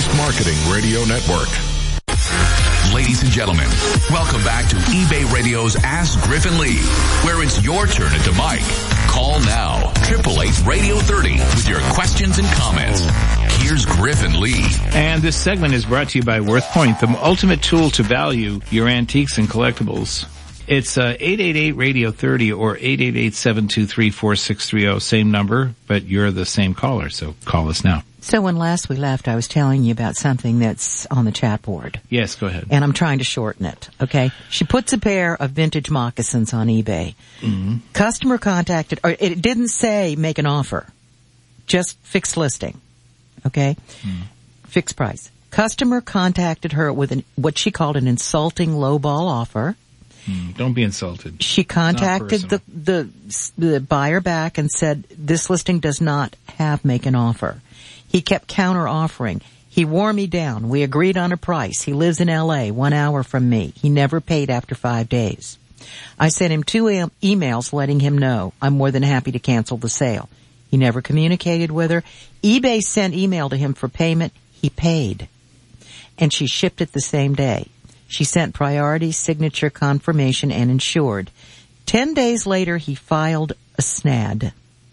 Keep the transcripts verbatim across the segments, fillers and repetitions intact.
Beast Marketing Radio Network. Ladies and gentlemen, welcome back to eBay Radio's Ask Griffin Lee, where it's your turn at the mic. Call now, triple eight radio thirty with your questions and comments. Here's Griffin Lee. And this segment is brought to you by WorthPoint, the ultimate tool to value your antiques and collectibles. It's uh, eight eight eight radio thirty or eight eight eight, seven two three, four six three zero. Same number, but you're the same caller, so call us now. So when last we left, I was telling you about something that's on the chat board. Yes, go ahead. And I'm trying to shorten it, okay? She puts a pair of vintage moccasins on eBay. Mm-hmm. Customer contacted, or it didn't say make an offer, just fixed listing, okay? Mm. Fixed price. Customer contacted her with an, what she called an insulting lowball offer. Mm, don't be insulted. She contacted the, the, the buyer back and said, this listing does not have make an offer. He kept counter-offering. He wore me down. We agreed on a price. He lives in L A, one hour from me. He never paid after five days. I sent him two e- emails letting him know I'm more than happy to cancel the sale. He never communicated with her. eBay sent email to him for payment. He paid. And she shipped it the same day. She sent priority, signature, confirmation, and insured. Ten days later, he filed a S N A D.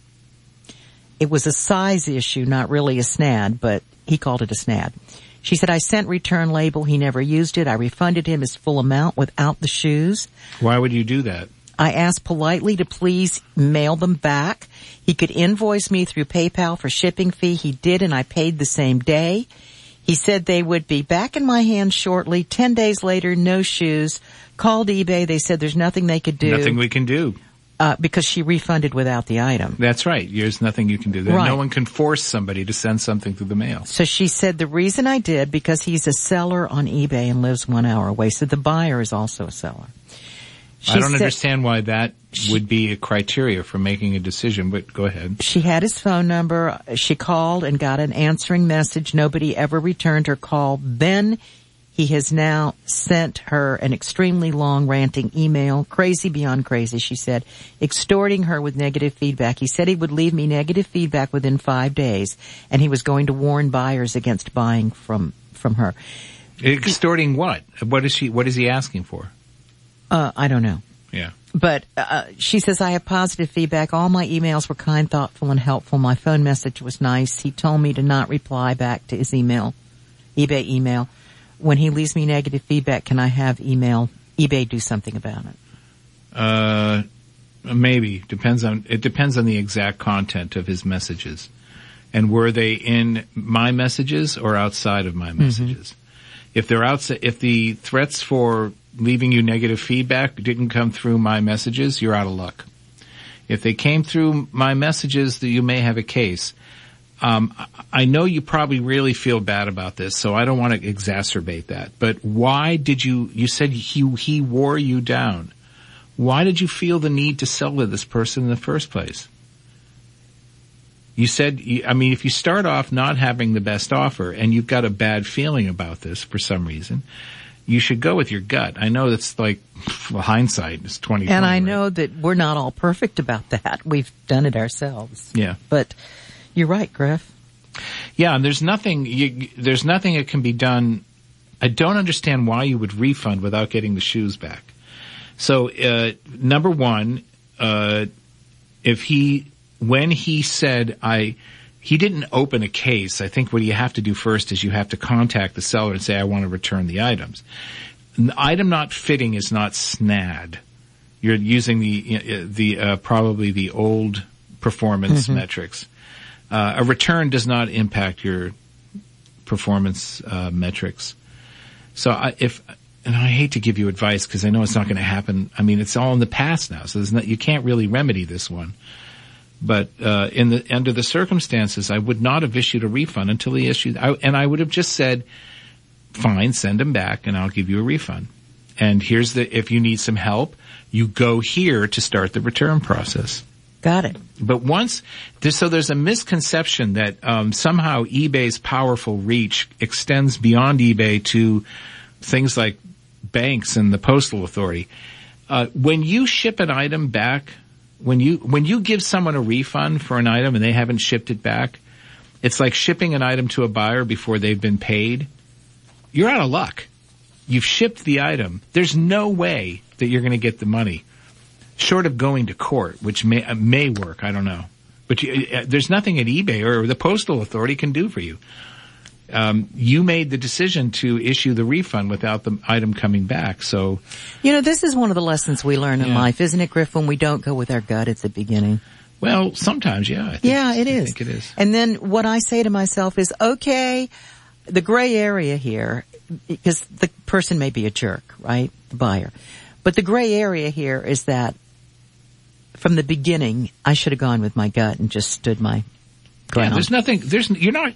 It was a size issue, not really a S N A D, but he called it a S N A D. She said, I sent return label. He never used it. I refunded him his full amount without the shoes. Why would you do that? I asked politely to please mail them back. He could invoice me through PayPal for shipping fee. He did, and I paid the same day. He said they would be back in my hands shortly. Ten days later, no shoes. Called eBay. They said there's nothing they could do. Nothing we can do. Uh, because she refunded without the item. That's right. There's nothing you can do. Right. No one can force somebody to send something through the mail. So she said the reason I did, because he's a seller on eBay and lives one hour away. So the buyer is also a seller. She I don't said, understand why that she, would be a criteria for making a decision, but go ahead. She had his phone number. She called and got an answering message. Nobody ever returned her call. Then he has now sent her an extremely long ranting email, crazy beyond crazy, she said, extorting her with negative feedback. He said he would leave me negative feedback within five days, and he was going to warn buyers against buying from from her. Extorting what? What is she? What is he asking for? Uh, I don't know. Yeah. But uh, she says, I have positive feedback. All my emails were kind, thoughtful, and helpful. My phone message was nice. He told me to not reply back to his email, eBay email. When he leaves me negative feedback, can I have email, eBay do something about it? Uh, maybe. Depends on, it depends on the exact content of his messages. And were they in my messages or outside of my messages? Mm-hmm. If they're outside, if the threats for leaving you negative feedback didn't come through my messages, you're out of luck. If they came through my messages, that you may have a case. Um, I know you probably really feel bad about this, so I don't want to exacerbate that. But why did you, you said he, he wore you down. Why did you feel the need to sell to this person in the first place? You said, I mean, if you start off not having the best offer and you've got a bad feeling about this for some reason, you should go with your gut. I know that's like, well, hindsight is twenty twenty. And I right? know that we're not all perfect about that. We've done it ourselves. Yeah. But you're right, Griff. Yeah, and there's nothing, you, there's nothing that can be done. I don't understand why you would refund without getting the shoes back. So, uh, number one, uh, if he, when he said, I, he didn't open a case. I think what you have to do first is you have to contact the seller and say, I want to return the items. The item not fitting is not S N A D. You're using the, the, uh, probably the old performance mm-hmm. metrics. Uh, a return does not impact your performance, uh, metrics. So I, if, and I hate to give you advice because I know it's not going to happen. I mean, it's all in the past now, so there's not, you can't really remedy this one. But, uh, in the, under the circumstances, I would not have issued a refund until he issued, I, and I would have just said, fine, send him back and I'll give you a refund. And here's the, if you need some help, you go here to start the return process. Got it. But once, there's, so there's a misconception that, um, somehow eBay's powerful reach extends beyond eBay to things like banks and the postal authority. Uh, when you ship an item back, when you, when you give someone a refund for an item and they haven't shipped it back, It's like shipping an item to a buyer before they've been paid. You're out of luck. You've shipped the item. There's no way that you're going to get the money, short of going to court, which may uh, may work. I don't know. But you, uh, there's nothing at eBay or the Postal Authority can do for you. Um, you made the decision to issue the refund without the item coming back. So, you know, this is one of the lessons we learn in yeah. life, isn't it, Griff? When we don't go with our gut at the beginning. Well, sometimes, yeah. I think, yeah, it I is. think it is. And then what I say to myself is, okay, the gray area here, because the person may be a jerk, right? The buyer. But the gray area here is that from the beginning, I should have gone with my gut and just stood my ground. Yeah, there's nothing, there's, you're not,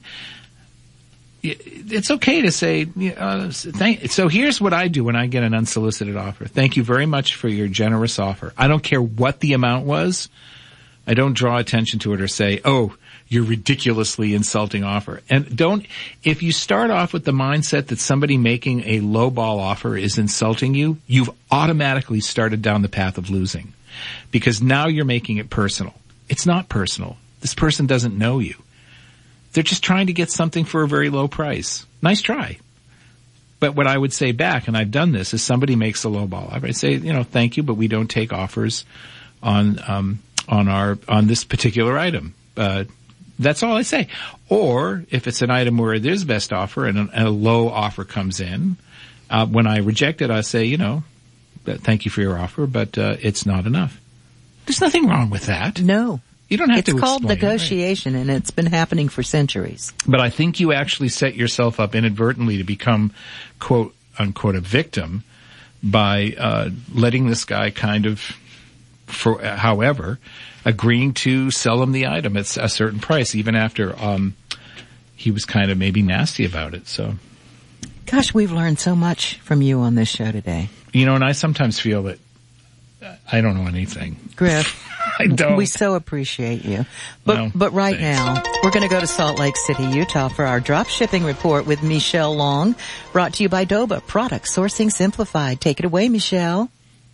it's okay to say, uh, thank, so here's what I do when I get an unsolicited offer. Thank you very much for your generous offer. I don't care what the amount was. I don't draw attention to it or say, oh, your ridiculously insulting offer. And don't, if you start off with the mindset that somebody making a lowball offer is insulting you, you've automatically started down the path of losing. Because now you're making it personal. It's not personal. This person doesn't know you. They're just trying to get something for a very low price. Nice try. But what I would say back, and I've done this, is somebody makes a lowball offer. I'd say, you know, thank you, but we don't take offers on, um, on our, on this particular item. Uh, that's all I say. Or if it's an item where there's best offer and a, and a low offer comes in, uh, when I reject it, I say, you know, thank you for your offer, but, uh, it's not enough. There's nothing wrong with that. No. You don't have it's to called explain, negotiation, right? And it's been happening for centuries. But I think you actually set yourself up inadvertently to become, quote, unquote, a victim by uh letting this guy kind of, for however, agreeing to sell him the item at a certain price, even after um he was kind of maybe nasty about it. So, gosh, we've learned so much from you on this show today. You know, and I sometimes feel that I don't know anything. Griff. I don't. We so appreciate you. But well, but right thanks. now, we're going to go to Salt Lake City, Utah for our drop shipping report with Michelle Long, brought to you by Doba, Product Sourcing Simplified. Take it away, Michelle.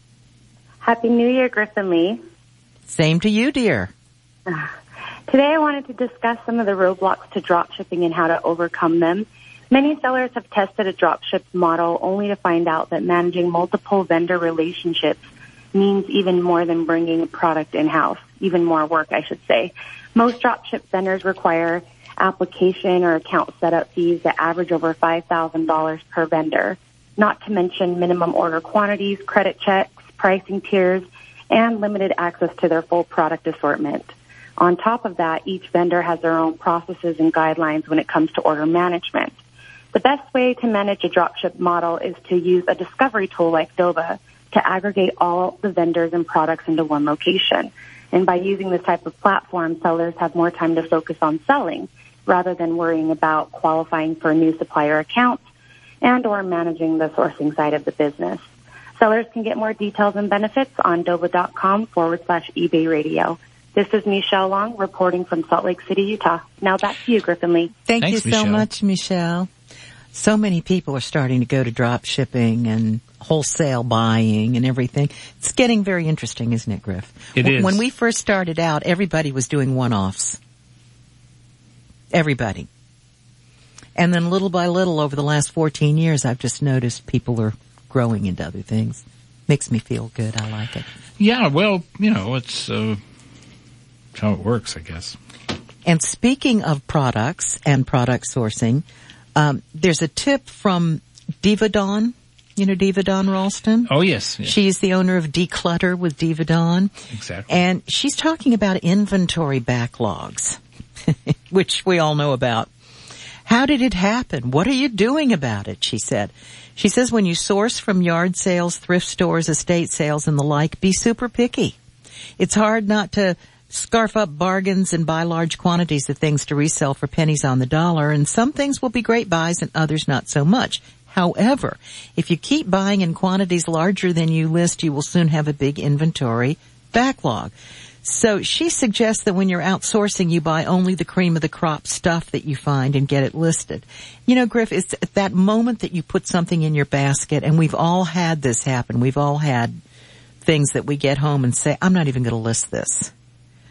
Happy New Year, Griffin Lee. Same to you, dear. Today I wanted to discuss some of the roadblocks to drop shipping and how to overcome them. Many sellers have tested a drop ship model only to find out that managing multiple vendor relationships means even more than bringing a product in-house, even more work, I should say. Most dropship vendors require application or account setup fees that average over five thousand dollars per vendor, not to mention minimum order quantities, credit checks, pricing tiers, and limited access to their full product assortment. On top of that, each vendor has their own processes and guidelines when it comes to order management. The best way to manage a dropship model is to use a discovery tool like Doba to aggregate all the vendors and products into one location. And by using this type of platform, sellers have more time to focus on selling rather than worrying about qualifying for new supplier accounts and or managing the sourcing side of the business. Sellers can get more details and benefits on doba.com forward slash eBay radio. This is Michelle Long reporting from Salt Lake City, Utah. Now back to you, Griffin Lee. Thank Thanks, you so Michelle. much, Michelle. So many people are starting to go to drop shipping and wholesale buying and everything. It's getting very interesting, isn't it, Griff? It is. When we first started out, everybody was doing one-offs. Everybody. And then little by little over the last fourteen years, I've just noticed people are growing into other things. Makes me feel good. I like it. Yeah, well, you know, it's, uh, it's how it works, I guess. And speaking of products and product sourcing, um, there's a tip from Diva Dawn. You know Diva Dawn Ralston? Oh, yes. yes. She's the owner of Declutter with Diva Dawn. Exactly. And she's talking about inventory backlogs, which we all know about. How did it happen? What are you doing about it? She said. She says when you source from yard sales, thrift stores, estate sales, and the like, be super picky. It's hard not to scarf up bargains and buy large quantities of things to resell for pennies on the dollar, and some things will be great buys and others not so much. However, if you keep buying in quantities larger than you list, you will soon have a big inventory backlog. So she suggests that when you're outsourcing, you buy only the cream of the crop stuff that you find and get it listed. You know, Griff, it's at that moment that you put something in your basket, and we've all had this happen. We've all had things that we get home and say, I'm not even going to list this.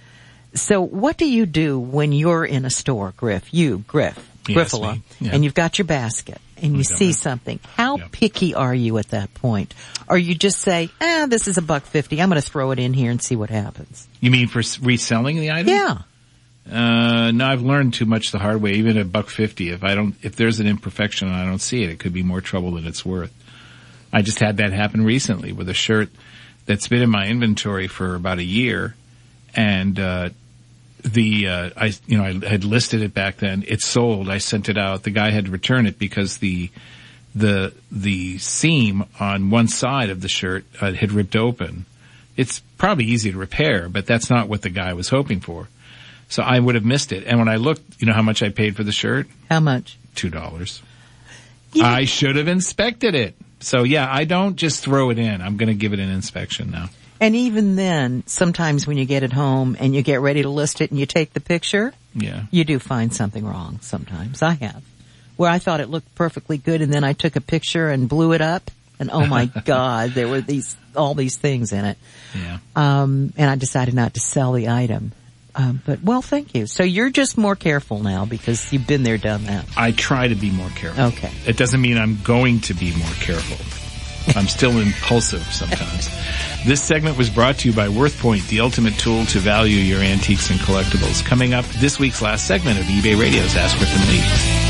So what do you do when you're in a store, Griff? You, Griff, Yes, Griffola, me. Yeah. and you've got your basket and you We see got it. something. How Yep. picky are you at that point? Or you just say, ah, this is a buck fifty. I'm going to throw it in here and see what happens. You mean for s- reselling the item? Yeah. Uh, no, I've learned too much the hard way. Even at buck fifty, if I don't, if there's an imperfection and I don't see it, it could be more trouble than it's worth. I just had that happen recently with a shirt that's been in my inventory for about a year, and uh, the uh, I you know I had listed it back then. It sold. I sent it out. The guy had to return it because the the the seam on one side of the shirt uh, had ripped open. It's probably easy to repair, but that's not what the guy was hoping for. So I would have missed it. And when I looked, you know how much I paid for the shirt? How much? Two dollars. Yeah. I should have inspected it. So yeah, I don't just throw it in. I'm going to give it an inspection now. And even then, sometimes when you get it home and you get ready to list it and you take the picture, Yeah. you do find something wrong sometimes. I have. Where I thought it looked perfectly good and then I took a picture and blew it up and oh my God, there were these, all these things in it. Yeah. Um, and I decided not to sell the item. Um, but well, thank you. So you're just more careful now because you've been there, done that. I try to be more careful. Okay. It doesn't mean I'm going to be more careful. I'm still impulsive sometimes. This segment was brought to you by WorthPoint, the ultimate tool to value your antiques and collectibles. Coming up, this week's last segment of eBay Radio's Ask Griffin Lee.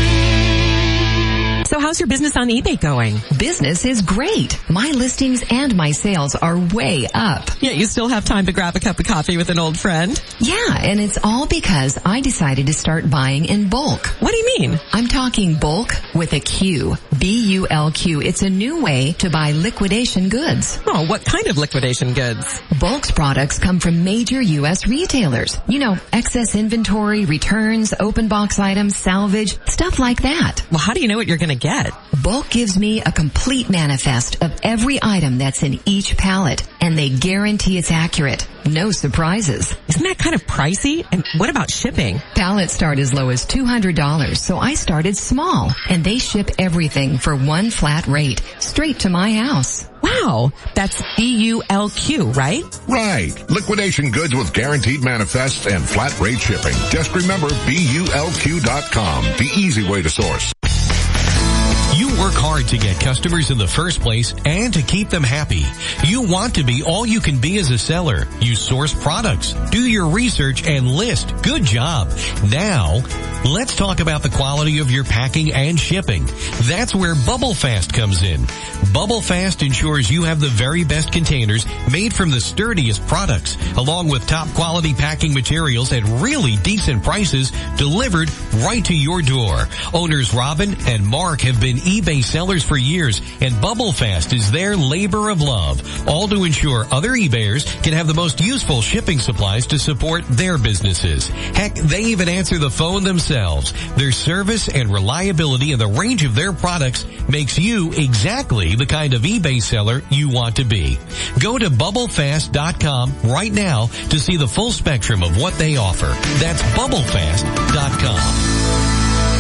So how's your business on eBay going? Business is great. My listings and my sales are way up. Yeah, you still have time to grab a cup of coffee with an old friend? Yeah, and it's all because I decided to start buying in bulk. What do you mean? I'm talking bulk with a Q. B U L Q. It's a new way to buy liquidation goods. Oh, what kind of liquidation goods? Bulk's products come from major U S retailers. You know, excess inventory, returns, open box items, salvage, stuff like that. Well, how do you know what you're going to get? Bulk gives me a complete manifest of every item that's in each pallet, and they guarantee it's accurate. No surprises. Isn't that kind of pricey? And what about shipping? Pallets start as low as two hundred dollars, so I started small, and they ship everything for one flat rate, straight to my house. Wow, that's B U L Q, right? Right. Liquidation goods with guaranteed manifests and flat rate shipping. Just remember B U L Q dot com, the easy way to source. You work hard to get customers in the first place and to keep them happy. You want to be all you can be as a seller. You source products, do your research, and list. Good job. Now, let's talk about the quality of your packing and shipping. That's where Bubble Fast comes in. Bubble Fast ensures you have the very best containers made from the sturdiest products, along with top quality packing materials at really decent prices delivered right to your door. Owners Robin and Mark have been eBay sellers for years, and Bubble Fast is their labor of love, all to ensure other eBayers can have the most useful shipping supplies to support their businesses. Heck, they even answer the phone themselves. Their service and reliability and the range of their products makes you exactly the kind of eBay seller you want to be. Go to bubble fast dot com right now to see the full spectrum of what they offer. That's bubble fast dot com.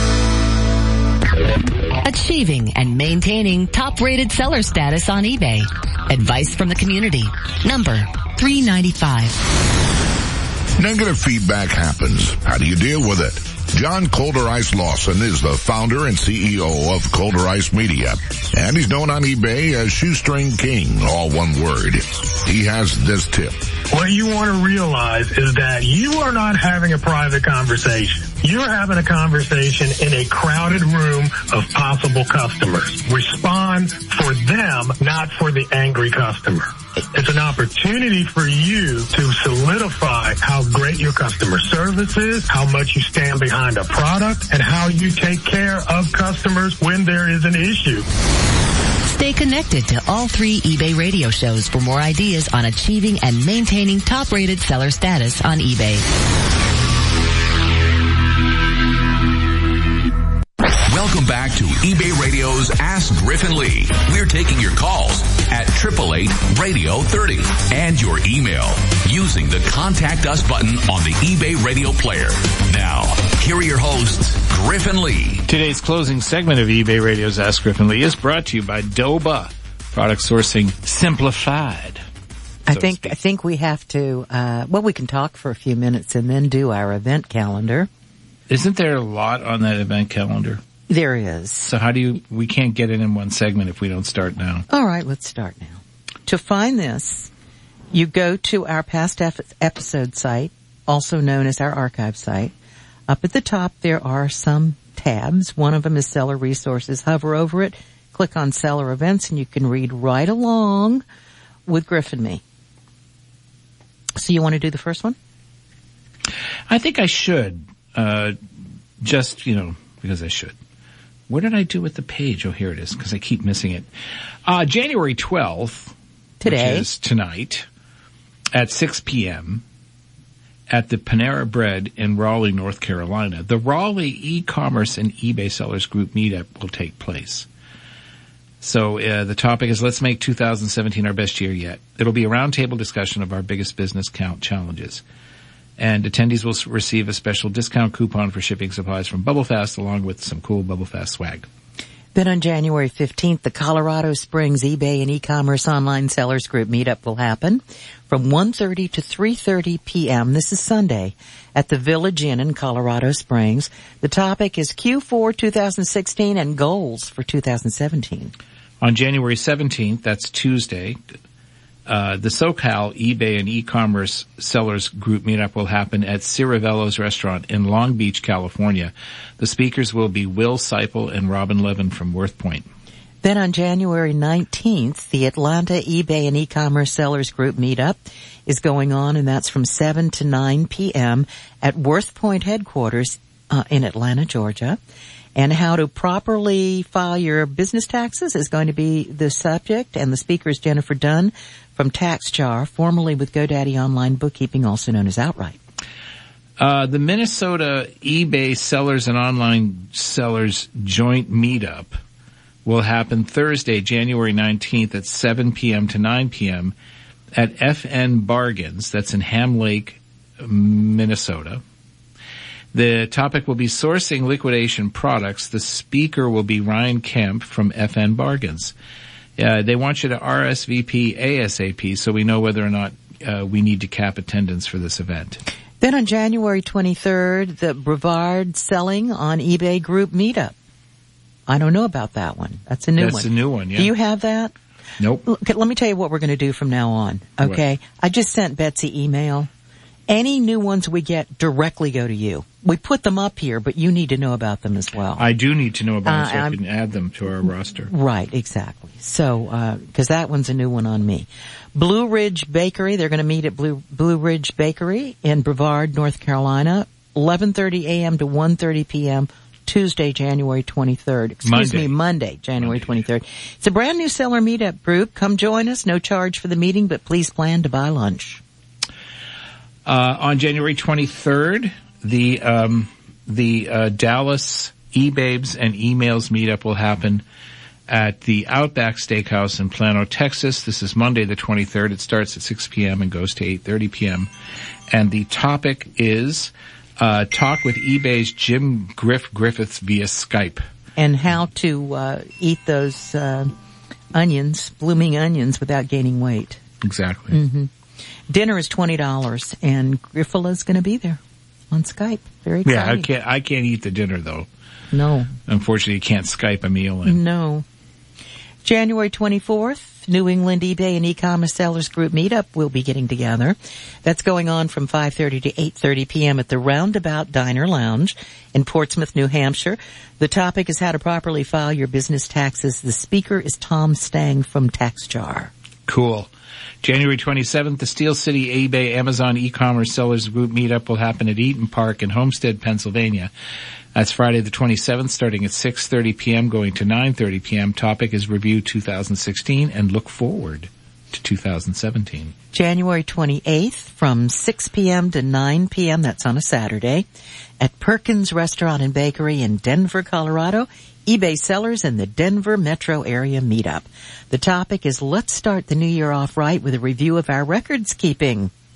Achieving and maintaining top-rated seller status on eBay. Advice from the community. Number three ninety-five. Negative feedback happens. How do you deal with it? John Coulter-Ice Lawson is the founder and C E O of Coulter-Ice Media, and he's known on eBay as Shoestring King, all one word. He has this tip. What you want to realize is that you are not having a private conversation. You're having a conversation in a crowded room of possible customers. Respond for them, not for the angry customer. It's an opportunity for you to solidify how great your customer service is, how much you stand behind a product, and how you take care of customers when there is an issue. Stay connected to all three eBay radio shows for more ideas on achieving and maintaining top-rated seller status on eBay. Welcome back to eBay Radio's Ask Griffin Lee. We're taking your calls at eight eight eight, radio thirty and your email using the Contact Us button on the eBay Radio player. Now, here are your hosts, Griffin Lee. Today's closing segment of eBay Radio's Ask Griffin Lee is brought to you by Doba, product sourcing simplified. I so to think speak. I think we have to. Uh, well, we can talk for a few minutes and then do our event calendar. Isn't there a lot on that event calendar? There is. So how do you? We can't get it in one segment if we don't start now. All right, let's start now. To find this, you go to our past ep- episode site, also known as our archive site. Up at the top, there are some tabs. One of them is Seller Resources. Hover over it, click on Seller Events, and you can read right along with Griff and me. So you want to do the first one? I think I should. Uh, just, you know, because I should. What did I do with the page? Oh, here it is, because I keep missing it. Uh, January twelfth. Today. Which is tonight at six p.m. at the Panera Bread in Raleigh, North Carolina. The Raleigh e-commerce and eBay sellers group meetup will take place. So uh, the topic is Let's Make two thousand seventeen Our Best Year Yet. It'll be a roundtable discussion of our biggest business count challenges. And attendees will receive a special discount coupon for shipping supplies from BubbleFast along with some cool BubbleFast swag. Then on January fifteenth, the Colorado Springs eBay and e-commerce online sellers group meetup will happen from one thirty to three thirty p.m. This is Sunday at the Village Inn in Colorado Springs. The topic is Q four twenty sixteen and goals for two thousand seventeen. On January seventeenth, that's Tuesday, uh, the SoCal eBay and e-commerce sellers group meetup will happen at Ciravello's restaurant in Long Beach, California. The speakers will be Will Seipel and Robin Levin from Worth Point. Then on January nineteenth, the Atlanta eBay and e-commerce sellers group meetup is going on, and that's from seven to nine p.m. at Worth Point headquarters uh, in Atlanta, Georgia. And how to properly file your business taxes is going to be the subject, and the speaker is Jennifer Dunn from TaxJar, formerly with GoDaddy Online Bookkeeping, also known as Outright. Uh, the Minnesota eBay sellers and online sellers joint meetup will happen Thursday, January nineteenth at seven p.m. to nine p.m. at F N Bargains. That's in Ham Lake, Minnesota. The topic will be sourcing liquidation products. The speaker will be Ryan Kemp from F N Bargains. Uh, they want you to R S V P ASAP so we know whether or not uh, we need to cap attendance for this event. Then on January twenty-third, the Brevard Selling on eBay group meetup. I don't know about that one. That's a new That's one. That's a new one, yeah. Do you have that? Nope. Look, let me tell you what we're going to do from now on, okay? What? I just sent Betsy email. Any new ones we get directly go to you. We put them up here, but you need to know about them as well. I do need to know about them so uh, I can add them to our roster. Right, exactly. So, uh, cause that one's a new one on me. Blue Ridge Bakery, they're gonna meet at Blue, Blue Ridge Bakery in Brevard, North Carolina, eleven thirty a.m. to one thirty p.m. Tuesday, January twenty-third. Excuse Monday. me, Monday, January twenty-third. It's a brand new seller meetup group. Come join us. No charge for the meeting, but please plan to buy lunch. Uh, on January twenty-third, the, um, the, uh, Dallas eBabes and emails meetup will happen at the Outback Steakhouse in Plano, Texas. This is Monday the twenty-third. It starts at six p.m. and goes to eight thirty p.m. And the topic is, uh, talk with eBay's Jim Griff Griffiths via Skype. And how to, uh, eat those, uh, onions, blooming onions without gaining weight. Exactly. Mm-hmm. Dinner is twenty dollars, and Griffala's going to be there on Skype. Very exciting. Yeah, I can't, I can't eat the dinner though. No. Unfortunately, you can't Skype a meal in. No. January twenty-fourth, New England eBay and e-commerce sellers group meetup will be getting together. That's going on from five thirty to eight thirty p.m. at the Roundabout Diner Lounge in Portsmouth, New Hampshire. The topic is how to properly file your business taxes. The speaker is Tom Stang from TaxJar. Cool. January twenty-seventh, the Steel City eBay Amazon e-commerce sellers group meetup will happen at Eaton Park in Homestead, Pennsylvania. That's Friday the twenty-seventh, starting at six thirty p.m., going to nine thirty p.m. Topic is Review two thousand sixteen and look forward to two thousand seventeen. January twenty-eighth from six p.m. to nine p.m., that's on a Saturday, at Perkins Restaurant and Bakery in Denver, Colorado. eBay sellers in the Denver metro area meetup. The topic is Let's Start the New Year Off Right with a review of our records keeping.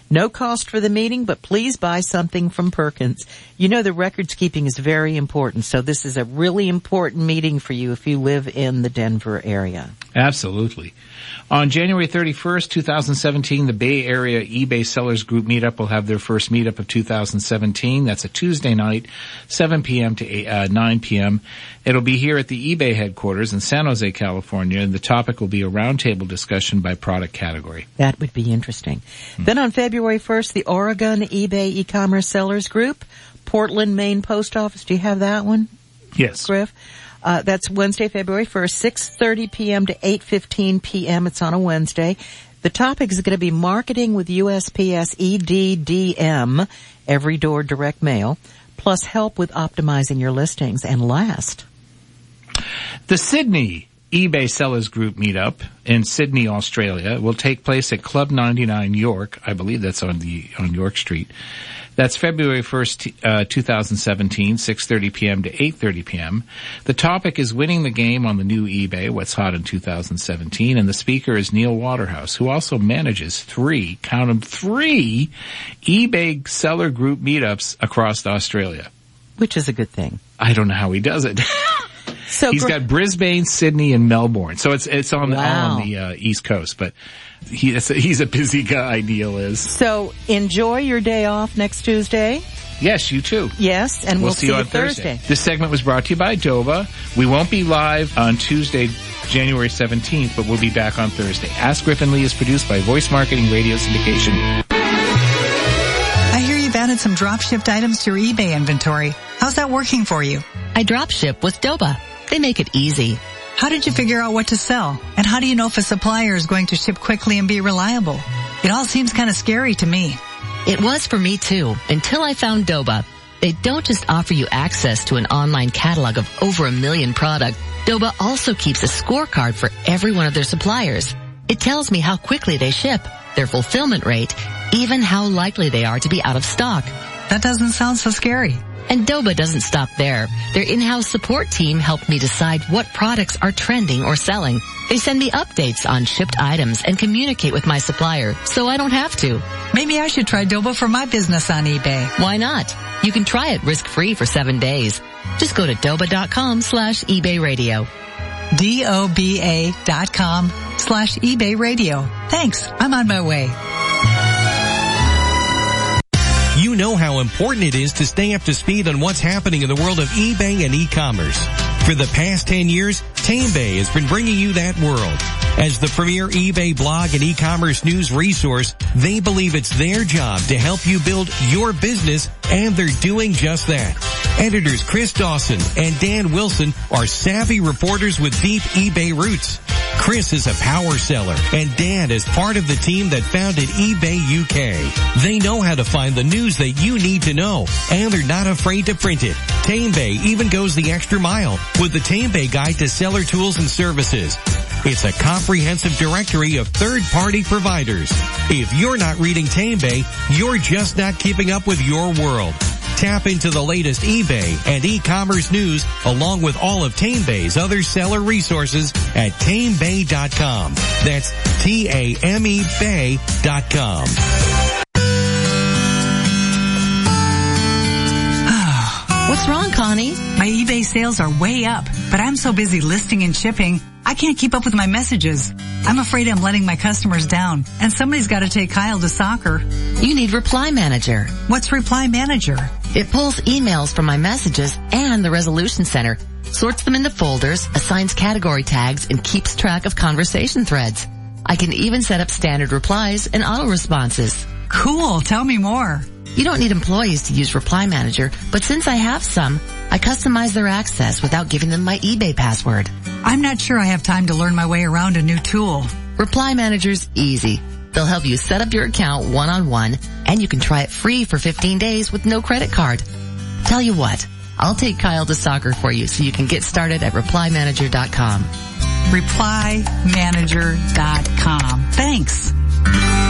No cost for the meeting, but please buy something from Perkins. You know the records keeping is very important, so this is a really important meeting for you if you live in the Denver area. Absolutely. On January thirty-first, twenty seventeen, the Bay Area eBay Sellers Group meetup will have their first meetup of two thousand seventeen. That's a Tuesday night, seven p.m. to nine p.m. It'll be here at the eBay headquarters in San Jose, California, and the topic will be a roundtable discussion by product category. That would be interesting. Hmm. Then on February first, the Oregon eBay E-commerce Sellers Group, Portland, Maine Post Office. Do you have that one? Yes. Griff? Uh, that's Wednesday, February first, six thirty p.m. to eight fifteen p.m. It's on a Wednesday. The topic is going to be marketing with U S P S E D D M, every door direct mail, plus help with optimizing your listings. And last, the Sydney eBay Sellers Group meetup in Sydney, Australia will take place at Club ninety-nine York. I believe that's on the on York Street. That's February first, uh, twenty seventeen, six thirty p.m. to eight thirty p.m. The topic is winning the game on the new eBay, what's hot in two thousand seventeen, and the speaker is Neil Waterhouse, who also manages three, count them, three eBay Seller Group meetups across Australia. Which is a good thing. I don't know how he does it. So he's got Brisbane, Sydney, and Melbourne. So it's it's on, wow. all on the uh, East Coast, but he, a, he's a busy guy, Neil is. So enjoy your day off next Tuesday. Yes, you too. Yes, and we'll, we'll see, see you on Thursday. Thursday. This segment was brought to you by Doba. We won't be live on Tuesday, January seventeenth, but we'll be back on Thursday. Ask Griffin Lee is produced by Voice Marketing Radio Syndication. I hear you've added some drop-shipped items to your eBay inventory. How's that working for you? I drop ship with Doba. They make it easy. How did you figure out what to sell? And how do you know if a supplier is going to ship quickly and be reliable? It all seems kind of scary to me. It was for me too, until I found Doba. They don't just offer you access to an online catalog of over a million products. Doba also keeps a scorecard for every one of their suppliers. It tells me how quickly they ship, their fulfillment rate, even how likely they are to be out of stock. That doesn't sound so scary. And Doba doesn't stop there. Their in-house support team helped me decide what products are trending or selling. They send me updates on shipped items and communicate with my supplier, so I don't have to. Maybe I should try Doba for my business on eBay. Why not? You can try it risk-free for seven days. Just go to doba.com slash eBay radio. D-O-B-A dot com slash eBay radio. Thanks. I'm on my way. You know how important it is to stay up to speed on what's happening in the world of eBay and e-commerce. For the past ten years, TameBay has been bringing you that world. As the premier eBay blog and e-commerce news resource, they believe it's their job to help you build your business, and they're doing just that. Editors Chris Dawson and Dan Wilson are savvy reporters with deep eBay roots. Chris is a power seller, and Dan is part of the team that founded eBay U K. They know how to find the news that you need to know, and they're not afraid to print it. TameBay even goes the extra mile with the TameBay Guide to Seller Tools and Services. It's a comprehensive directory of third-party providers. If you're not reading TameBay, you're just not keeping up with your world. Tap into the latest eBay and e-commerce news along with all of TameBay's other seller resources at tamebay dot com. That's T A M E Bay dot com. What's wrong, Connie? My eBay sales are way up, but I'm so busy listing and shipping, I can't keep up with my messages. I'm afraid I'm letting my customers down, and somebody's got to take Kyle to soccer. You need Reply Manager. What's Reply Manager? It pulls emails from my messages and the Resolution Center, sorts them into folders, assigns category tags, and keeps track of conversation threads. I can even set up standard replies and auto responses. Cool. Tell me more. You don't need employees to use Reply Manager, but since I have some, I customize their access without giving them my eBay password. I'm not sure I have time to learn my way around a new tool. Reply Manager's easy. They'll help you set up your account one-on-one, and you can try it free for fifteen days with no credit card. Tell you what, I'll take Kyle to soccer for you so you can get started at reply manager dot com. reply manager dot com. Thanks.